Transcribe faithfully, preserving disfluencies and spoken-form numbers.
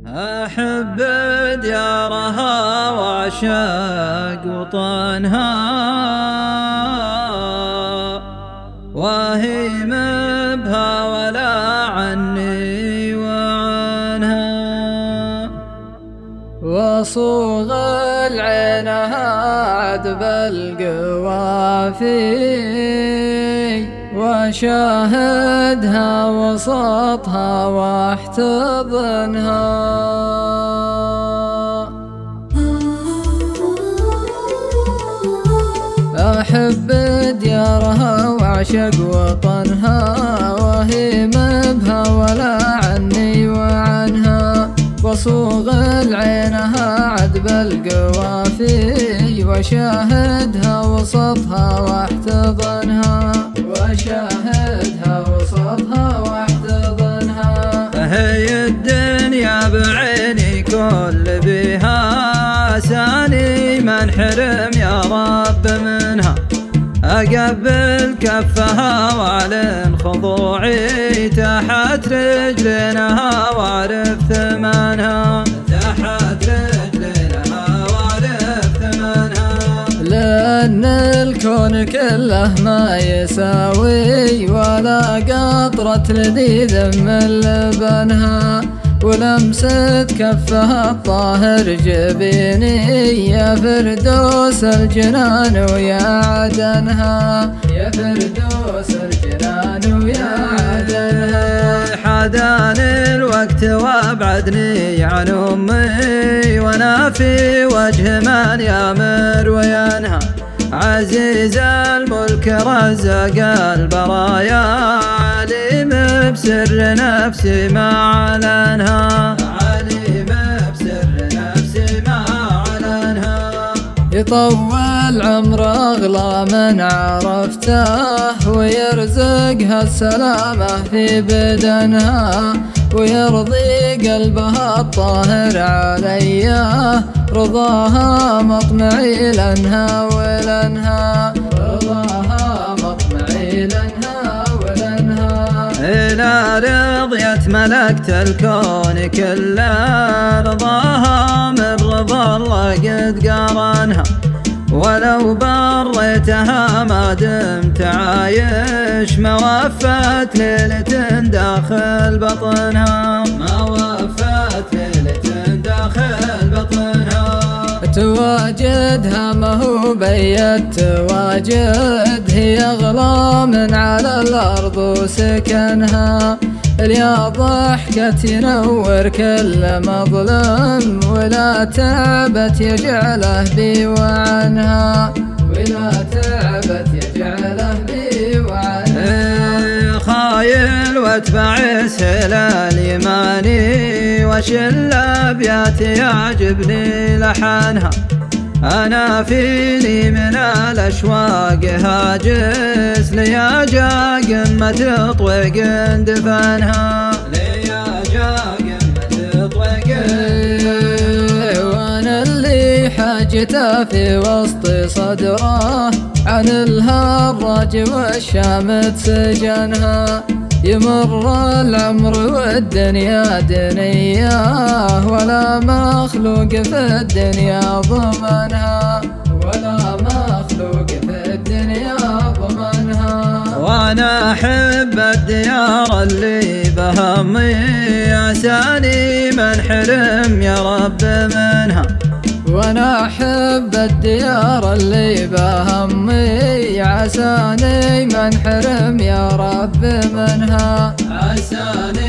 أحب ديارها وأعشق وطنها، وهي مبها ولا عني وعنها. وصوغ العينها عذب القوافي، وشاهدها وسطها واحتضنها. أحب ديارها وأعشق وطنها، وهي مبها ولا عني وعنها. وصوغ العينها عذب القوافي، وشاهدها وسطها واحتضنها. وشاهدها وسطها واحتضنها. هي الدنيا بعيني كل بها ساني، ما انحرم يا رب منها. أقبل كفها واعلن خضوعي تحت رجلينها واعرف ثمنها. تحت رجلينها واعرف ثمنها. لأن الكون كله ما يساوي ولا قطرة لذيذ من لبنها. ولمسة كفها الطاهر جبيني، يا فردوس الجنان ويا عدنها. يا فردوس الجنان ويا عدنها. حدان الوقت وابعدني عن أمي، وانا في وجه من يامر وينهى. عزيز الملك رزق البرايا، عليم بسر نفسي ما أعلنها. عليم بسر نفسي ما أعلنها. يطول عمر أغلى من عرفته، ويرزقها السلامة في بدنها. ويرضي قلبها الطاهر عليا، رضاها مطمعي لنها ولنها. رضاها مطمعي لنها ولنها. إلى رضيت ملكت الكون كله، رضاها من رضا الله قد قارنها. ولو بريتها ما دمت عايش، ما وفت ليلة داخل بطنها. ما وفت ليلة داخل بطنها. تواجدها ما هو بيت تواجد، هي أغلى من على الأرض وسكنها. اليا ضحكة ينور كل مظلم، ولا تعبت يجعله بي وعنها. ولا تعبت يجعله بي وعنها. خايل واتبع سهل اليماني، وشل أبيات يعجبني لحنها. أنا فيني من الأشواق هاجس، ليا جا قمة طويق دفنها. ليا جا قمة طويق دفنها. وانا اللي حاجته في وسط صدره، عن الهراج والشامت سجنها. يمر العمر والدنيا دنياه، ولا مخلوق في الدنيا ضمنها. ولا مخلوق في الدنيا ضمنها. وانا احب الديار اللي بهمي، عساني من حرم يا رب منها. وانا احب الديار اللي بهمي، عساني من حرم يا رب منها. عساني